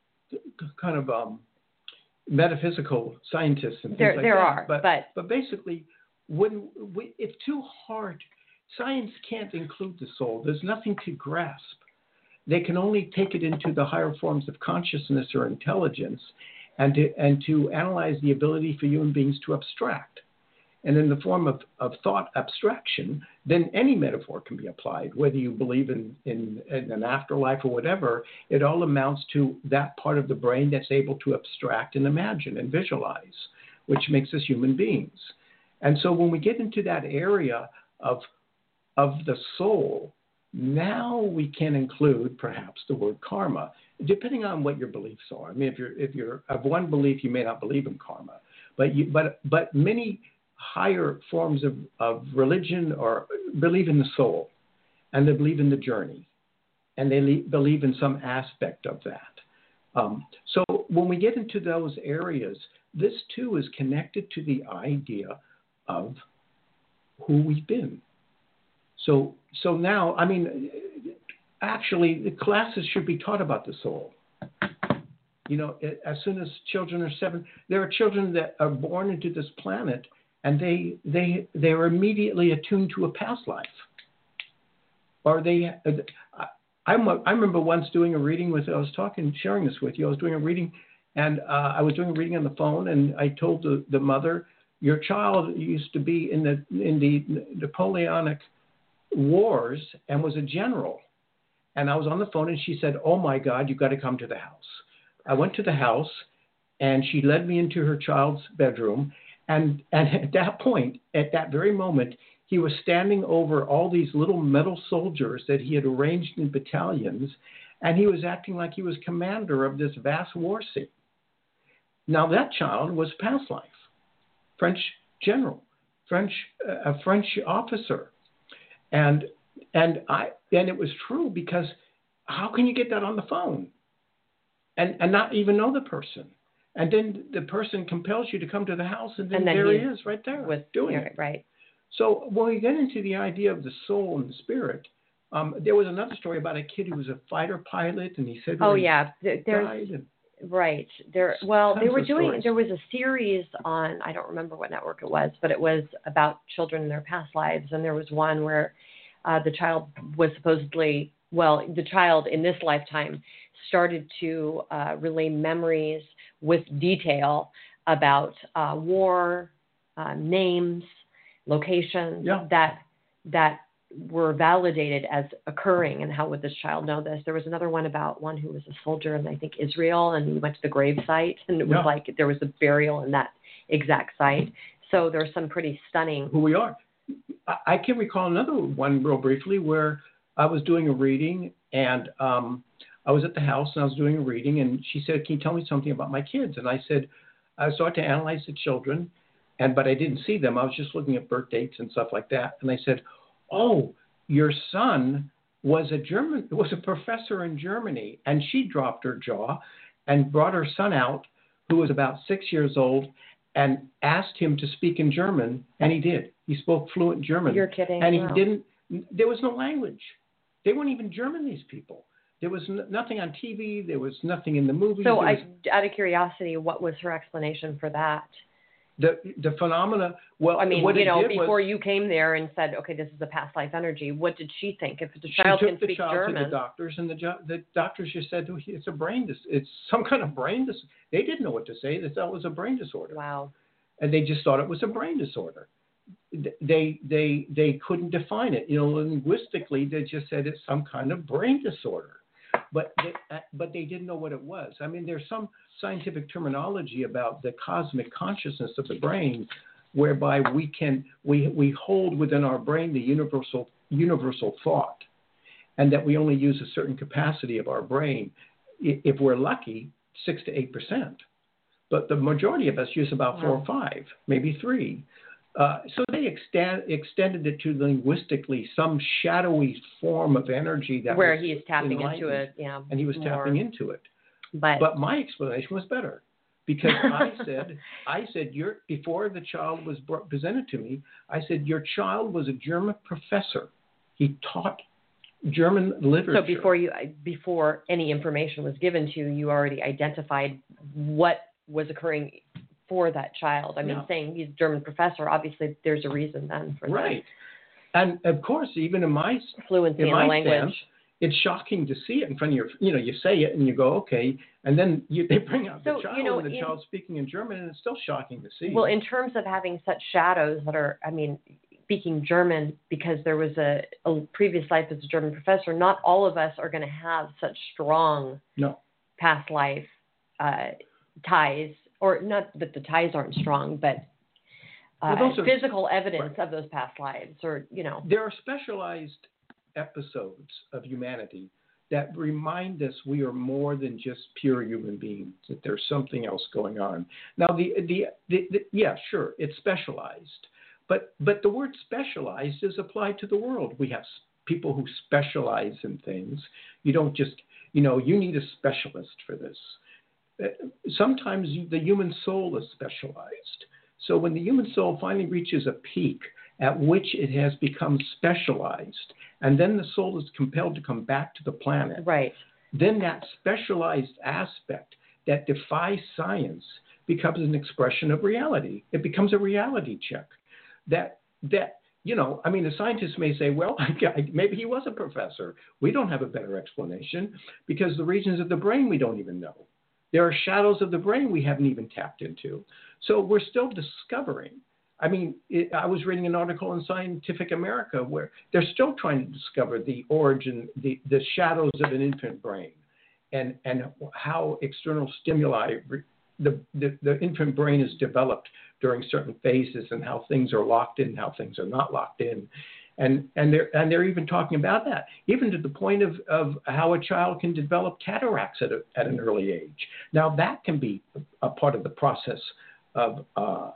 kind of um, metaphysical scientists and things there, like there that. are, but, but but basically, when we, it's too hard. Science can't include the soul. There's nothing to grasp. They can only take it into the higher forms of consciousness or intelligence, and to and to analyze the ability for human beings to abstract. And in the form of, of thought abstraction, then any metaphor can be applied, whether you believe in, in, in an afterlife or whatever. It all amounts to that part of the brain that's able to abstract and imagine and visualize, which makes us human beings. And so when we get into that area of, of the soul, now we can include perhaps the word karma, depending on what your beliefs are. I mean, if you're if you're of one belief, you may not believe in karma, but you, but but many higher forms of, of religion or believe in the soul, and they believe in the journey, and they le- believe in some aspect of that. Um, so when we get into those areas, this too is connected to the idea of who we've been. So so now, I mean, actually, the classes should be taught about the soul. You know, as soon as children are seven, there are children that are born into this planet, and they they they are immediately attuned to a past life. Or they, I, I remember once doing a reading with, I was talking, sharing this with you. I was doing a reading, and uh, I was doing a reading on the phone, and I told the, the mother, your child used to be in the in the Napoleonic Wars and was a general. And I was on the phone, and she said, "Oh my God, you've got to come to the house." I went to the house, and she led me into her child's bedroom. And, and at that point, at that very moment, he was standing over all these little metal soldiers that he had arranged in battalions, and he was acting like he was commander of this vast war scene. Now, that child was past life, French general, French uh, a French officer, and and I and it was true, because how can you get that on the phone and and not even know the person? And then the person compels you to come to the house, and then, and then there he is right there with, doing yeah, it. Right. So when we get into the idea of the soul and the spirit, um, there was another story about a kid who was a fighter pilot, and he said, "Oh he yeah, there, there's died and right there." Well, tons they were of doing. stories. There was a series on, I don't remember what network it was, but it was about children in their past lives, and there was one where uh, the child was supposedly, well, the child in this lifetime started to uh, relay memories with detail about uh, war, uh, names, locations Yeah. that that were validated as occurring. And how would this child know this? There was another one about one who was a soldier in, I think, Israel, and he went to the grave site, and it was Yeah. like there was a burial in that exact site. So there's some pretty stunning. who we are. I, I can recall another one real briefly where I was doing a reading, and um, I was at the house and I was doing a reading, and she said, "Can you tell me something about my kids?" And I said, I started to analyze the children, and but I didn't see them. I was just looking at birth dates and stuff like that. And I said, "Oh, your son was a German, was a professor in Germany." And she dropped her jaw and brought her son out, who was about six years old, and asked him to speak in German, and he did. He spoke fluent German. You're kidding. And he Wow. didn't, there was no language. They weren't even German, these people. There was n- nothing on T V. There was nothing in the movies. So, There I, was out of curiosity, what was her explanation for that? the the phenomena. Well, I mean, what you it know, did before was you came there and said, "Okay, this is a past life energy," what did she think? If the she child took can the speak child German, to the doctors, and the jo- the doctors just said, "Oh, it's a brain dis- it's some kind of brain dis-" They didn't know what to say. They thought it was a brain disorder, wow. and they just thought it was a brain disorder. they they they couldn't define it. You know, linguistically, they just said it's some kind of brain disorder, but they, uh, but they didn't know what it was. I mean, there's some scientific terminology about the cosmic consciousness of the brain, whereby we can we we hold within our brain the universal universal thought, and that we only use a certain capacity of our brain. If we're lucky, six to eight percent, but the majority of us use about four or five, maybe three. Uh, so they extend, extended it to linguistically some shadowy form of energy that where was he's tapping into it, yeah, and he was more. tapping into it. But, but my explanation was better, because I said, I said, you're, before the child was brought, presented to me, I said, your child was a German professor. He taught German literature. So before you, before any information was given to you, you already identified what was occurring for that child. I mean, yeah. saying he's a German professor, obviously there's a reason then for right. that. And of course, even in my fluency in, in my my language, stance, it's shocking to see it in front of your, you know, you say it and you go, okay, and then you, they bring out so, the child you know, and the in, child speaking in German, and it's still shocking to see. Well, in terms of having such shadows that are, I mean, speaking German because there was a, a previous life as a German professor, not all of us are going to have such strong no. past life uh, ties. Or not that the ties aren't strong, but uh, well, are, physical evidence right. of those past lives, or, you know. There are specialized episodes of humanity that remind us we are more than just pure human beings, that there's something else going on. Now, the, the, the, the yeah, sure, it's specialized, but, but the word specialized is applied to the world. We have people who specialize in things. You don't just, you know, you need a specialist for this. Sometimes the human soul is specialized. So when the human soul finally reaches a peak at which it has become specialized, and then the soul is compelled to come back to the planet, right. then that specialized aspect that defies science becomes an expression of reality. It becomes a reality check. That, that you know, I mean, the scientists may say, well, maybe he was a professor. We don't have a better explanation because the regions of the brain we don't even know. There are shadows of the brain we haven't even tapped into. So we're still discovering. I mean, it, I was reading an article in Scientific America where they're still trying to discover the origin, the, the shadows of an infant brain, and, and how external stimuli, the, the, the infant brain is developed during certain phases, and how things are locked in, how things are not locked in. And and they're and they're even talking about that, even to the point of, of how a child can develop cataracts at a, at an early age. Now that can be a part of the process of uh,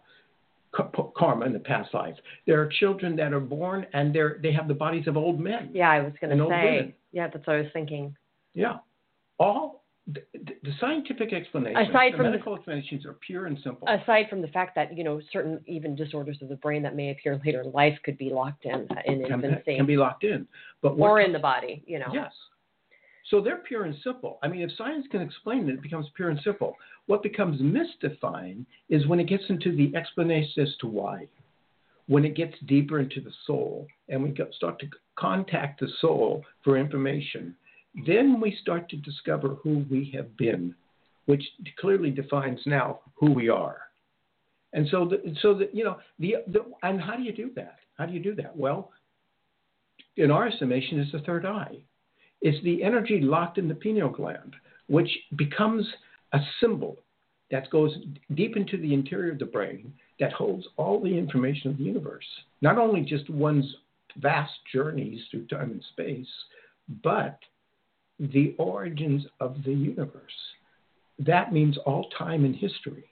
karma in the past life. There are children that are born and they're they have the bodies of old men. Yeah, I was going to say. Yeah, that's what I was thinking. Yeah, all the, the scientific explanations, aside the from medical the, explanations are pure and simple. Aside from the fact that, you know, certain even disorders of the brain that may appear later in life could be locked in in can, infancy. Can be locked in. But or in the body, you know. Yes. So they're pure and simple. I mean, if science can explain it, it becomes pure and simple. What becomes mystifying is when it gets into the explanation as to why. When it gets deeper into the soul and we start to contact the soul for information, then we start to discover who we have been, which clearly defines now who we are. And so, the, so that you know, the, the and how do you do that? How do you do that? Well, in our estimation, it's the third eye. It's the energy locked in the pineal gland, which becomes a symbol that goes deep into the interior of the brain that holds all the information of the universe. Not only just one's vast journeys through time and space, but the origins of the universe. That means all time and history.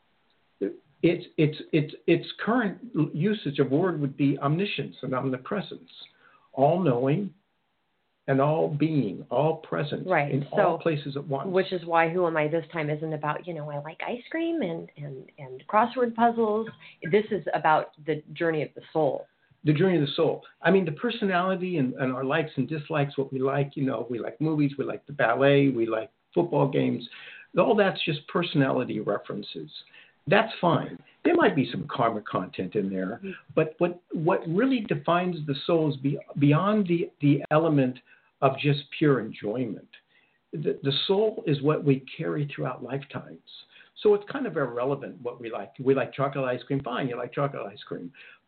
It's, it's, it's, its current usage of word would be omniscience and omnipresence, all-knowing and all-being, all-present, right. in so, all places at once. Which is why Who Am I This Time isn't about, you know, I like ice cream and, and, and crossword puzzles. This is about the journey of the soul. The journey of the soul. I mean, the personality and, and our likes and dislikes, what we like, you know, we like movies, we like the ballet, we like football games. All that's just personality references. That's fine. There might be some karma content in there, mm-hmm. but what what really defines the soul is be, beyond the, the element of just pure enjoyment. The, the soul is what we carry throughout lifetimes. So it's kind of irrelevant what we like. We like chocolate ice cream, fine, you like chocolate ice cream.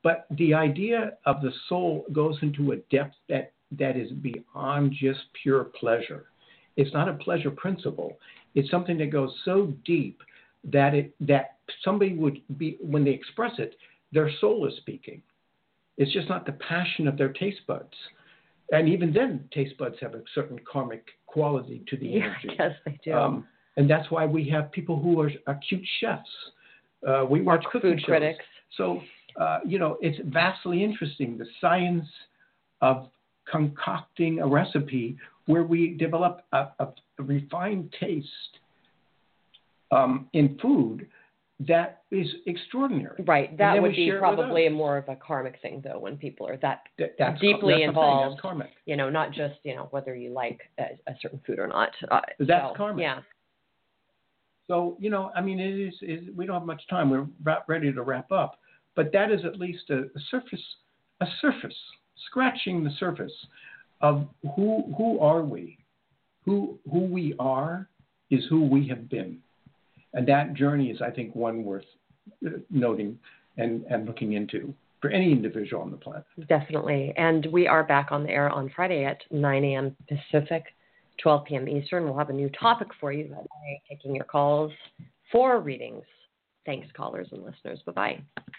But the idea of the soul goes into a depth that, that is beyond just pure pleasure. It's not a pleasure principle. It's something that goes so deep that it that somebody would be, when they express it, their soul is speaking. It's just not the passion of their taste buds. And even then, taste buds have a certain karmic quality to the Yeah, energy. yes, they do. Um, and that's why we have people who are acute chefs. Uh, we watch cooking food shows. critics. So, uh, you know, it's vastly interesting, the science of concocting a recipe where we develop a, a, a refined taste um, in food that is extraordinary. Right. That would be share it with probably a others. more of a karmic thing, though, when people are that That- that's, deeply that's the thing, involved. That's karmic. You know, not just, you know, whether you like a, a certain food or not. Uh, That's so, karmic. Yeah. So, you know, I mean, it is, it, we don't have much time. We're about ready to wrap up. But that is at least a, a surface, a surface, scratching the surface of who who are we? Who who we are is who we have been. And that journey is, I think, one worth uh, noting and, and looking into for any individual on the planet. Definitely. And we are back on the air on Friday at nine a.m. Pacific, twelve p.m. Eastern. We'll have a new topic for you that day, taking your calls for readings. Thanks, callers and listeners. Bye-bye.